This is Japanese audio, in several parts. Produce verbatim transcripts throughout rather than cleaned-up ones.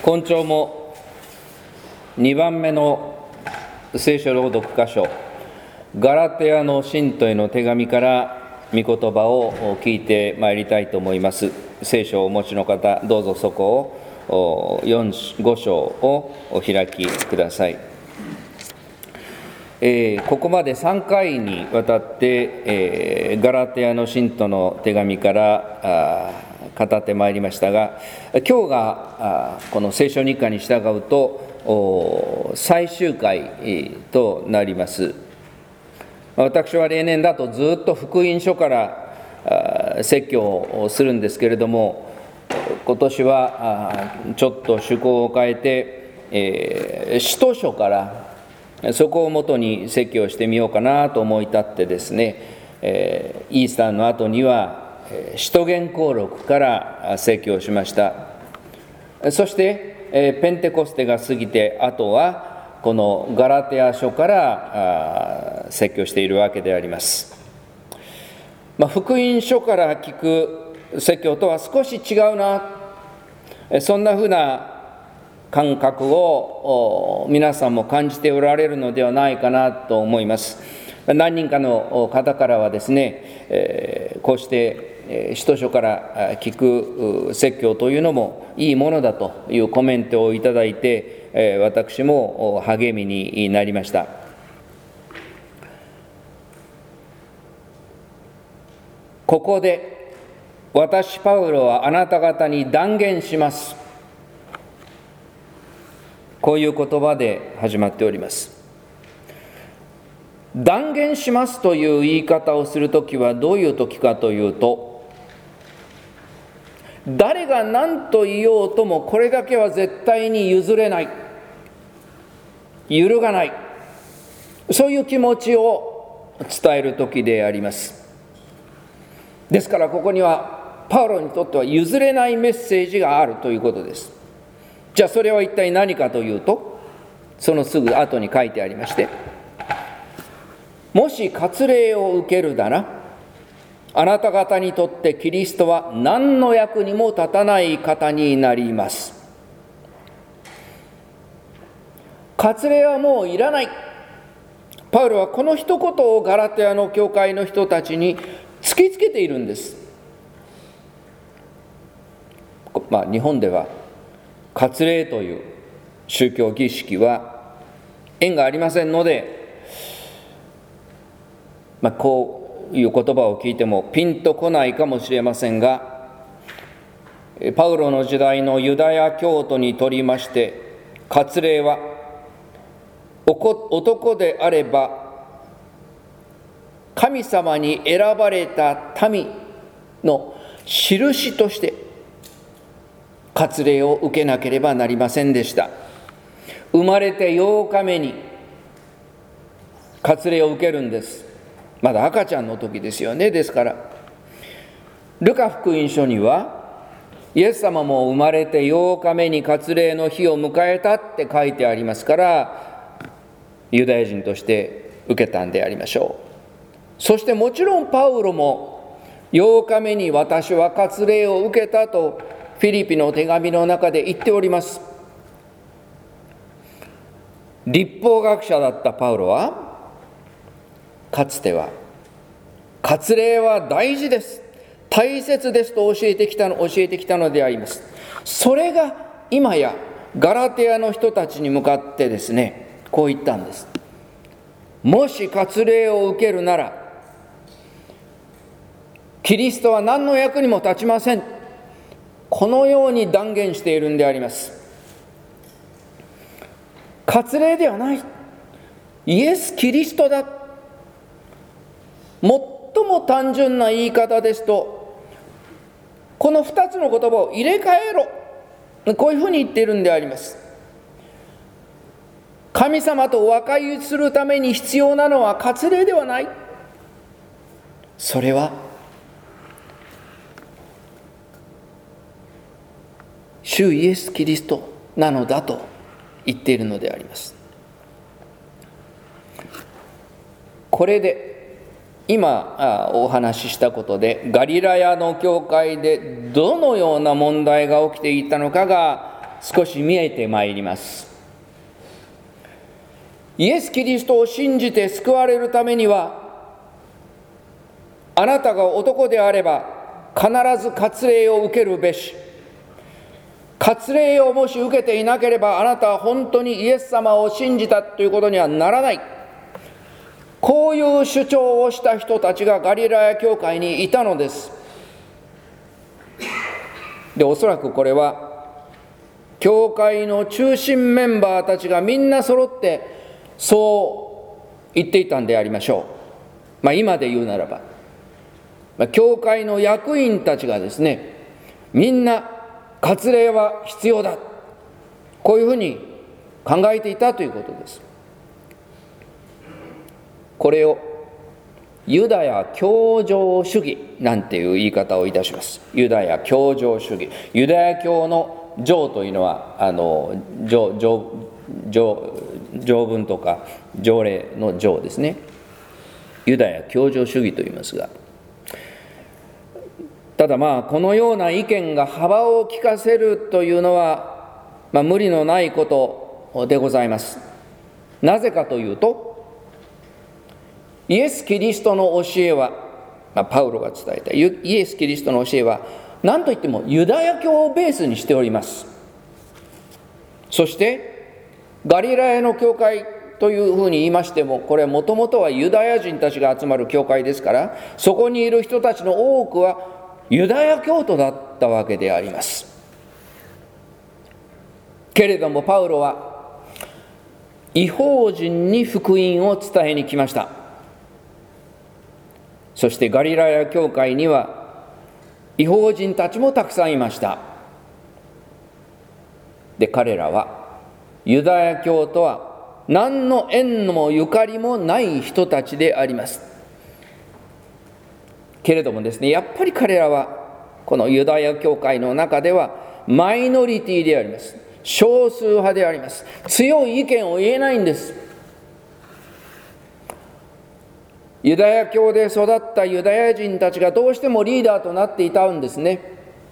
今朝もにばんめの聖書朗読箇所、ガラテヤの信徒への手紙から御言葉を聞いてまいりたいと思います。聖書をお持ちの方、どうぞそこをよん、ご章をお開きください。えー、ここまでさんかいにわたって、えー、ガラテヤの信徒の手紙から語ってまいりましたが、今日がこの聖書日課に従うと最終回となります。私は例年だとずっと福音書から説教をするんですけれども、今年はちょっと趣向を変えて、えー、使徒書からそこをもとに説教してみようかなと思い立ってですね、えー、イースターの後には使徒言行録から説教しました。そして、えー、ペンテコステが過ぎて、あとはこのガラテヤ書から説教しているわけであります。まあ、福音書から聞く説教とは少し違うな、そんなふうな感覚を皆さんも感じておられるのではないかなと思います。何人かの方からはですね、こうして使徒書から聞く説教というのもいいものだというコメントをいただいて、私も励みになりました。ここで私パウロはあなた方に断言します。こういう言葉で始まっております。断言しますという言い方をするときはどういうときかというと、誰が何と言おうともこれだけは絶対に譲れない、揺るがない、そういう気持ちを伝えるときであります。ですからここにはパウロにとっては譲れないメッセージがあるということです。じゃあそれは一体何かというと、そのすぐ後に書いてありまして、もし割礼を受けるなら、あなた方にとってキリストは何の役にも立たない方になります。割礼はもういらない。パウロはこの一言をガラテヤの教会の人たちに突きつけているんです。まあ日本では割礼という宗教儀式は縁がありませんので、まあ、こういう言葉を聞いてもピンとこないかもしれませんが、パウロの時代のユダヤ教徒にとりまして割礼は男であれば神様に選ばれた民の印として割礼を受けなければなりませんでした。生まれてようかめに割礼を受けるんです。まだ赤ちゃんの時ですよね。ですからルカ福音書にはイエス様も生まれてようかめに割礼の日を迎えたって書いてありますから、ユダヤ人として受けたんでありましょう。そしてもちろんパウロもようかめに私は割礼を受けたとフィリピの手紙の中で言っております。律法学者だったパウロはかつては割礼は大事です、大切ですと教えてきたの教えてきたのであります。それが今やガラテヤの人たちに向かってですね、こう言ったんです。もし割礼を受けるならキリストは何の役にも立ちません。このように断言しているんであります。割礼ではない、イエス・キリストだ。最も単純な言い方ですと、このふたつの言葉を入れ替えろ、こういうふうに言っているんであります。神様と和解するために必要なのは割礼ではない。それは主イエス・キリストなのだと言っているのであります。これで今お話ししたことでガリラヤの教会でどのような問題が起きていたのかが少し見えてまいります。イエス・キリストを信じて救われるためには、あなたが男であれば必ず割礼を受けるべし。割礼をもし受けていなければ、あなたは本当にイエス様を信じたということにはならない。こういう主張をした人たちがガリラヤ教会にいたのです。で、おそらくこれは教会の中心メンバーたちがみんな揃ってそう言っていたんでありましょう。まあ今で言うならば、まあ、教会の役員たちがですね、みんな割礼は必要だ、こういうふうに考えていたということです。これをユダヤ教条主義なんていう言い方をいたします。ユダヤ教条主義。ユダヤ教の条というのはあの 条, 条, 条, 条文とか条例の条ですね。ユダヤ教条主義と言いますが、ただまあこのような意見が幅を利かせるというのは、まあ、無理のないことでございます。なぜかというと、イエス・キリストの教えは、まあ、パウロが伝えたイエス・キリストの教えは何といってもユダヤ教をベースにしております。そしてガリラヤの教会というふうに言いましても、これはもともとはユダヤ人たちが集まる教会ですから、そこにいる人たちの多くはユダヤ教徒だったわけであります。けれどもパウロは異邦人に福音を伝えに来ました。そしてガリラヤ教会には異邦人たちもたくさんいました。で、彼らはユダヤ教とは何の縁もゆかりもない人たちであります。けれどもですね、やっぱり彼らはこのユダヤ教会の中ではマイノリティであります。少数派であります。強い意見を言えないんです。ユダヤ教で育ったユダヤ人たちがどうしてもリーダーとなっていたんですね。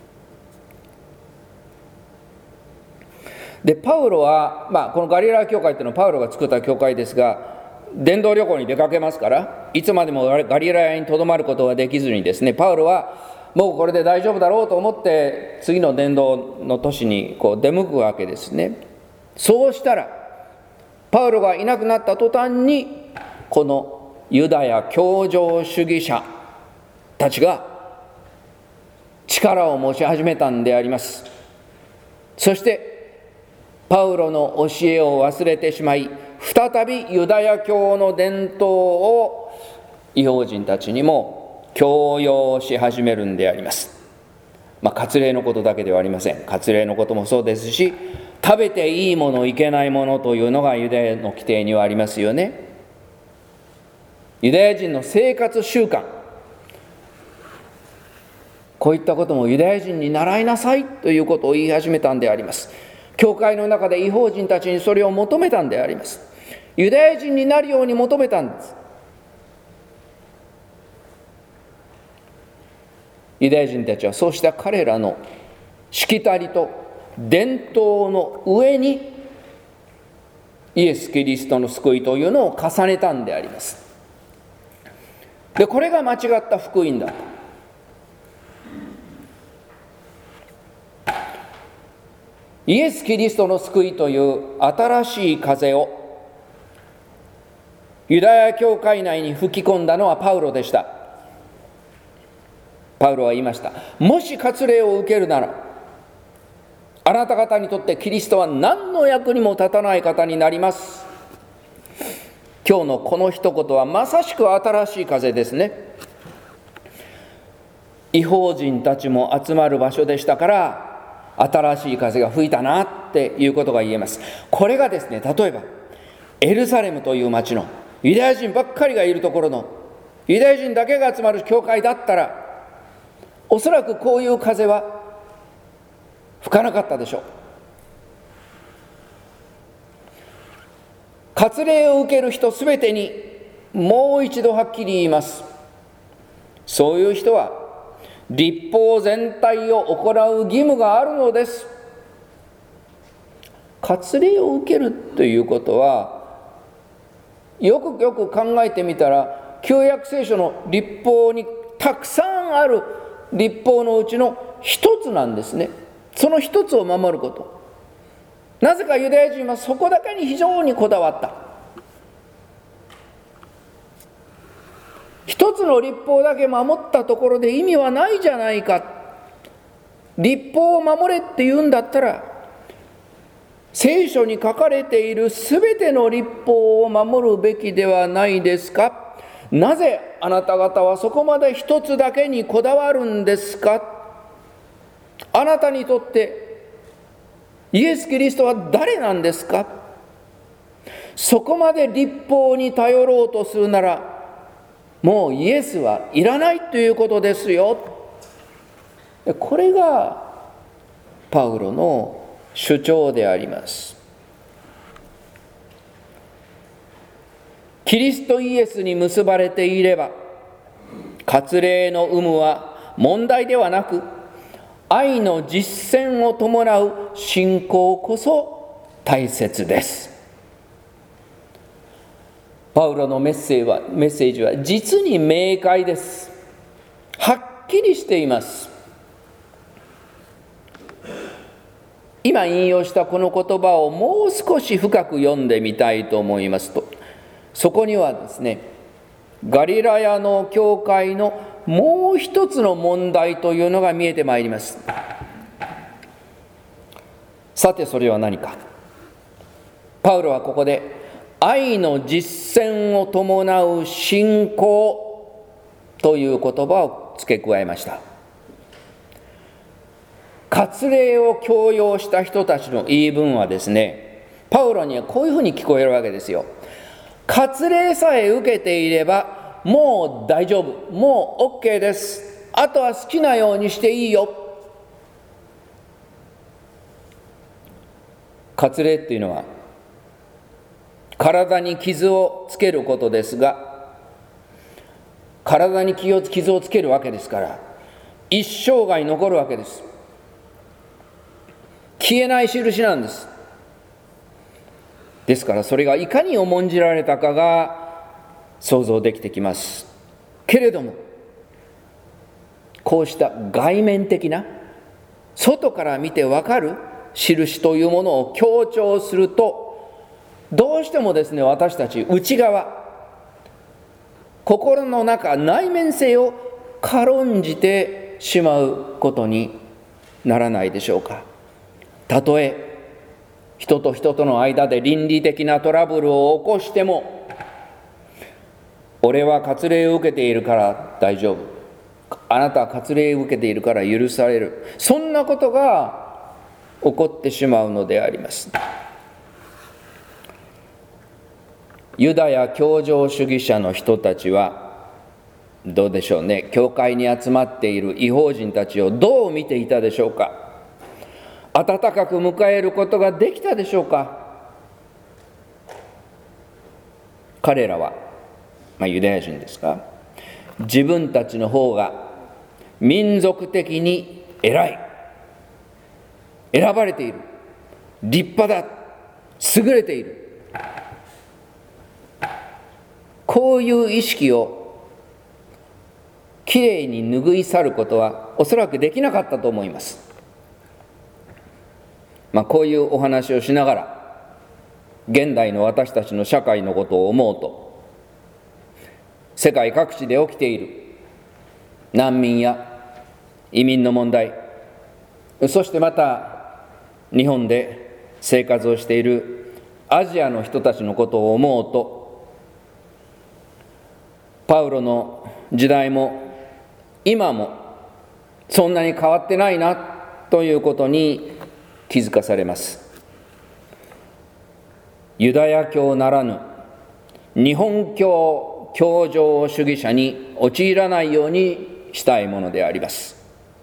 で、パウロは、まあ、このガリラヤ教会というのはパウロが作った教会ですが、伝道旅行に出かけますから、いつまでもガリラヤにとどまることができずにですね、パウロはもうこれで大丈夫だろうと思って次の伝道の年にこう出向くわけですね。そうしたらパウロがいなくなった途端に、このユダヤ教条主義者たちが力を持ち始めたんであります。そしてパウロの教えを忘れてしまい、再びユダヤ教の伝統を異邦人たちにも強要し始めるんであります。まあ割礼のことだけではありません。割礼のこともそうですし、食べていいものいけないものというのがユダヤの規定にはありますよね。ユダヤ人の生活習慣、こういったこともユダヤ人に習いなさいということを言い始めたんであります。教会の中で異邦人たちにそれを求めたんであります。ユダヤ人になるように求めたんです。ユダヤ人たちはそうした彼らのしきたりと伝統の上にイエス・キリストの救いというのを重ねたんであります。で、これが間違った福音だと。イエス・キリストの救いという新しい風をユダヤ教会内に吹き込んだのはパウロでした。パウロは言いました。もし割礼を受けるなら、あなた方にとってキリストは何の役にも立たない方になります。今日のこの一言はまさしく新しい風ですね。異邦人たちも集まる場所でしたから、新しい風が吹いたなっていうことが言えます。これがですね、例えばエルサレムという町のユダヤ人ばっかりがいるところのユダヤ人だけが集まる教会だったら、おそらくこういう風は吹かなかったでしょう。割礼を受ける人すべてにもう一度はっきり言います。そういう人は律法全体を行う義務があるのです。 割礼を受けるということは、よくよく考えてみたら、旧約聖書の律法にたくさんある律法のうちの一つなんですね。その一つを守ること。なぜかユダヤ人はそこだけに非常にこだわった。一つの律法だけ守ったところで意味はないじゃないか。律法を守れって言うんだったら、聖書に書かれているすべての律法を守るべきではないですか。なぜあなた方はそこまで一つだけにこだわるんですか。あなたにとってイエス・キリストは誰なんですか。そこまで律法に頼ろうとするなら、もうイエスはいらないということですよ。これがパウロの主張であります。キリストイエスに結ばれていれば、割礼の有無は問題ではなく、愛の実践を伴う信仰こそ大切です。パウロのメッセージは、メッセージは実に明快です。はっきりしています。今引用したこの言葉をもう少し深く読んでみたいと思いますと、そこにはですね、ガリラヤの教会のもう一つの問題というのが見えてまいります。さてそれは何か。パウロはここで愛の実践を伴う信仰という言葉を付け加えました。割礼を強要した人たちの言い分はですね、パウロにはこういうふうに聞こえるわけですよ。割礼さえ受けていればもう大丈夫、もう OK です、あとは好きなようにしていいよ。割礼っていうのは体に傷をつけることですが、体に傷をつけるわけですから一生涯残るわけです。消えない印なんです。ですからそれがいかに重んじられたかが想像できてきます。けれどもこうした外面的な外から見てわかる印というものを強調すると、どうしてもですね、私たち内側、心の中、内面性を軽んじてしまうことにならないでしょうか。たとえ人と人との間で倫理的なトラブルを起こしても、俺は割礼を受けているから大丈夫、あなたは割礼を受けているから許される、そんなことが起こってしまうのであります。ユダヤ教条主義者の人たちはどうでしょうね、教会に集まっている異邦人たちをどう見ていたでしょうか。温かく迎えることができたでしょうか。彼らは、まあ、ユダヤ人ですか、自分たちの方が民族的に偉い、選ばれている、立派だ、優れている、こういう意識をきれいに拭い去ることはおそらくできなかったと思います。まあ、こういうお話をしながら現代の私たちの社会のことを思うと、世界各地で起きている難民や移民の問題、そしてまた日本で生活をしているアジアの人たちのことを思うと、パウロの時代も今もそんなに変わってないなということに気づかされます。ユダヤ教ならぬ日本教教条主義者に陥らないようにしたいものであります。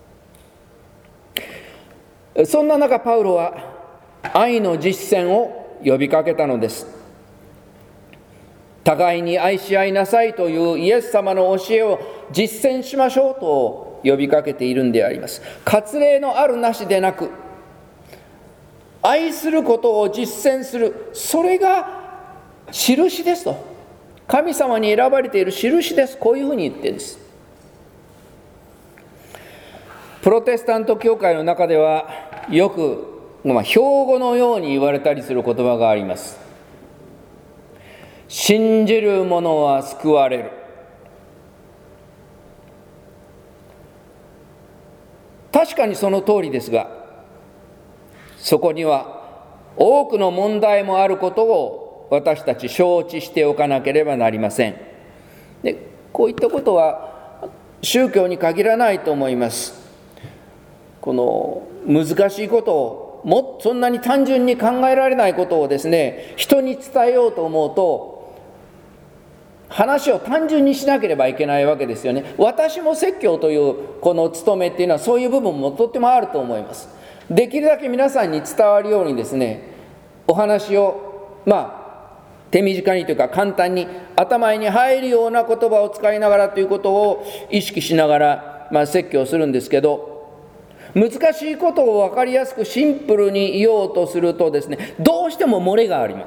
そんな中、パウロは愛の実践を呼びかけたのです。互いに愛し合いなさいというイエス様の教えを実践しましょうと呼びかけているんであります。割礼のあるなしでなく、 愛することを実践する、それが印ですと。神様に選ばれている印です。こういうふうに言ってるんです。プロテスタント教会の中ではよく、まあ、標語のように言われたりする言葉があります。信じる者は救われる。確かにその通りですが、そこには多くの問題もあることを私たち承知しておかなければなりません。で、こういったことは宗教に限らないと思います。この難しいことを、もそんなに単純に考えられないことをですね、人に伝えようと思うと、話を単純にしなければいけないわけですよね。私も説教というこの務めっていうのはそういう部分もとってもあると思います。できるだけ皆さんに伝わるようにですね、お話をまあ手短にというか簡単に頭に入るような言葉を使いながらということを意識しながら、まあ、説教するんですけど、難しいことを分かりやすくシンプルに言おうとするとですね、どうしても漏れがあります。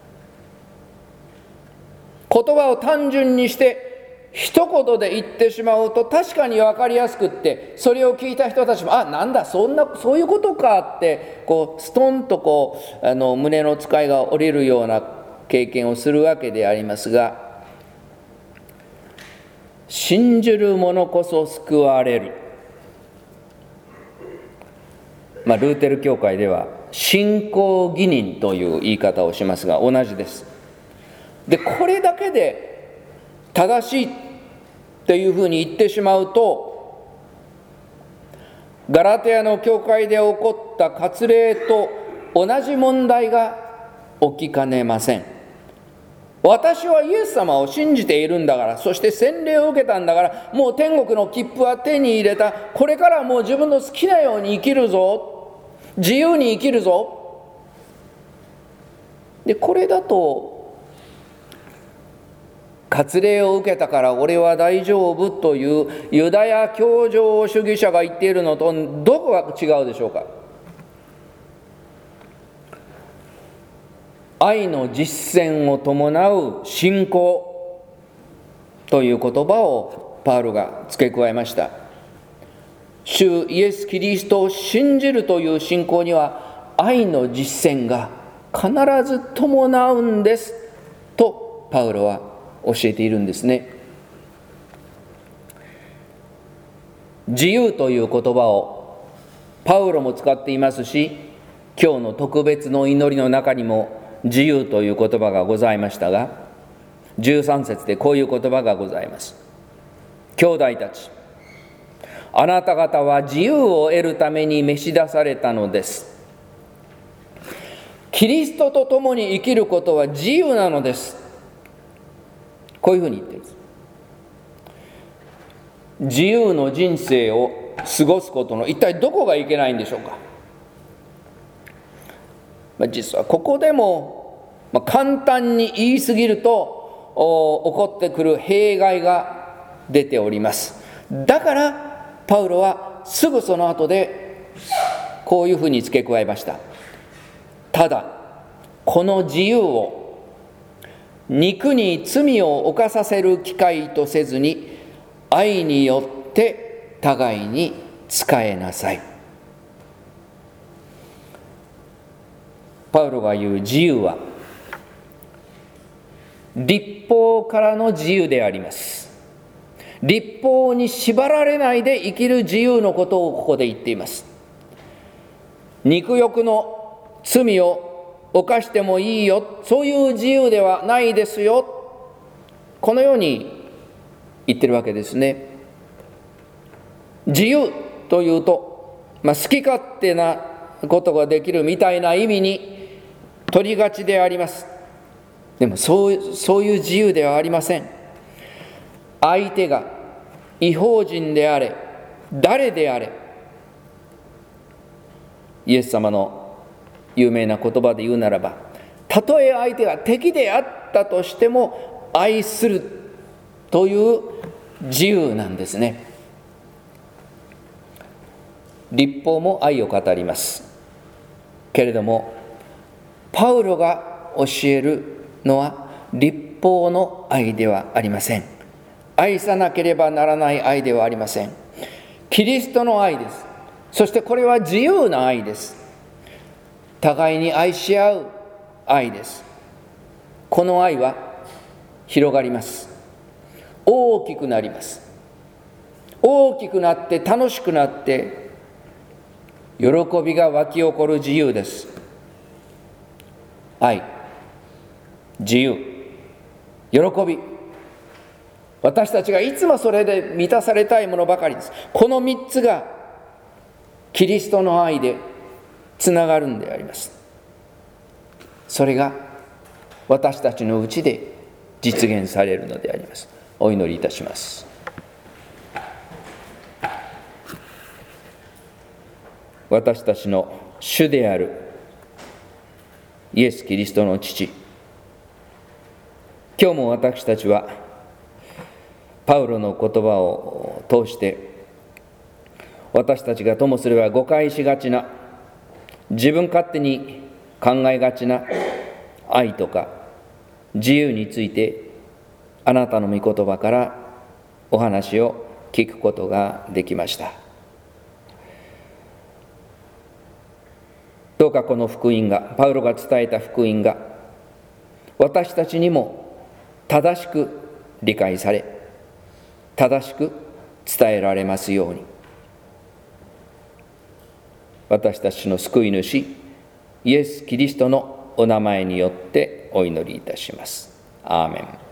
言葉を単純にして一言で言ってしまうと確かに分かりやすくって、それを聞いた人たちも、あ、なんだそんなそういうことかってこうストンとこうあの胸の使いが下りるような経験をするわけでありますが、信じる者こそ救われる。まあ、ルーテル教会では信仰義人という言い方をしますが、同じです。で、これだけで正しいっていうふうに言ってしまうと、ガラテヤの教会で起こった割礼と同じ問題が起きかねません。私はイエス様を信じているんだから、そして洗礼を受けたんだから、もう天国の切符は手に入れた、これからもう自分の好きなように生きるぞ、自由に生きるぞ。で、これだと割礼を受けたから俺は大丈夫というユダヤ教条主義者が言っているのとどこが違うでしょうか。愛の実践を伴う信仰という言葉をパウロが付け加えました。主イエス・キリストを信じるという信仰には愛の実践が必ず伴うんですとパウロは教えているんですね。自由という言葉をパウロも使っていますし、今日の特別の祈りの中にも自由という言葉がございましたが、じゅうさん節でこういう言葉がございます。兄弟たち、あなた方は自由を得るために召し出されたのです。キリストと共に生きることは自由なのです。こういうふうに言っています。自由の人生を過ごすことの一体どこがいけないんでしょうか。まあ、実はここでも、まあ、簡単に言い過ぎると起こってくる弊害が出ております。だからパウロはすぐその後でこういうふうに付け加えました。ただこの自由を肉に罪を犯させる機会とせずに、愛によって互いに仕えなさい。パウロが言う自由は律法からの自由であります。律法に縛られないで生きる自由のことをここで言っています。肉欲の罪を犯してもいいよ、そういう自由ではないですよ、このように言ってるわけですね。自由というと、まあ、好き勝手なことができるみたいな意味に取りがちであります。でもそう、そういう自由ではありません。相手が異邦人であれ誰であれ、イエス様の有名な言葉で言うならば、たとえ相手が敵であったとしても愛するという自由なんですね。律法も愛を語ります。 けれども、パウロが教えるのは律法の愛ではありません。愛さなければならない愛ではありません。キリストの愛です。そしてこれは自由な愛です。互いに愛し合う愛です。この愛は広がります。大きくなります。大きくなって楽しくなって喜びが湧き起こる自由です。愛、自由、喜び、私たちがいつもそれで満たされたいものばかりです。この三つがキリストの愛でつながるんであります。それが私たちのうちで実現されるのであります。お祈りいたします。私たちの主であるイエス・キリストの父、今日も私たちはパウロの言葉を通して私たちがともすれば誤解しがちな、自分勝手に考えがちな愛とか自由についてあなたの御言葉からお話を聞くことができました。どうかこの福音が、パウロが伝えた福音が私たちにも正しく理解され、正しく伝えられますように、私たちの救い主イエス・キリストのお名前によってお祈りいたします。アーメン。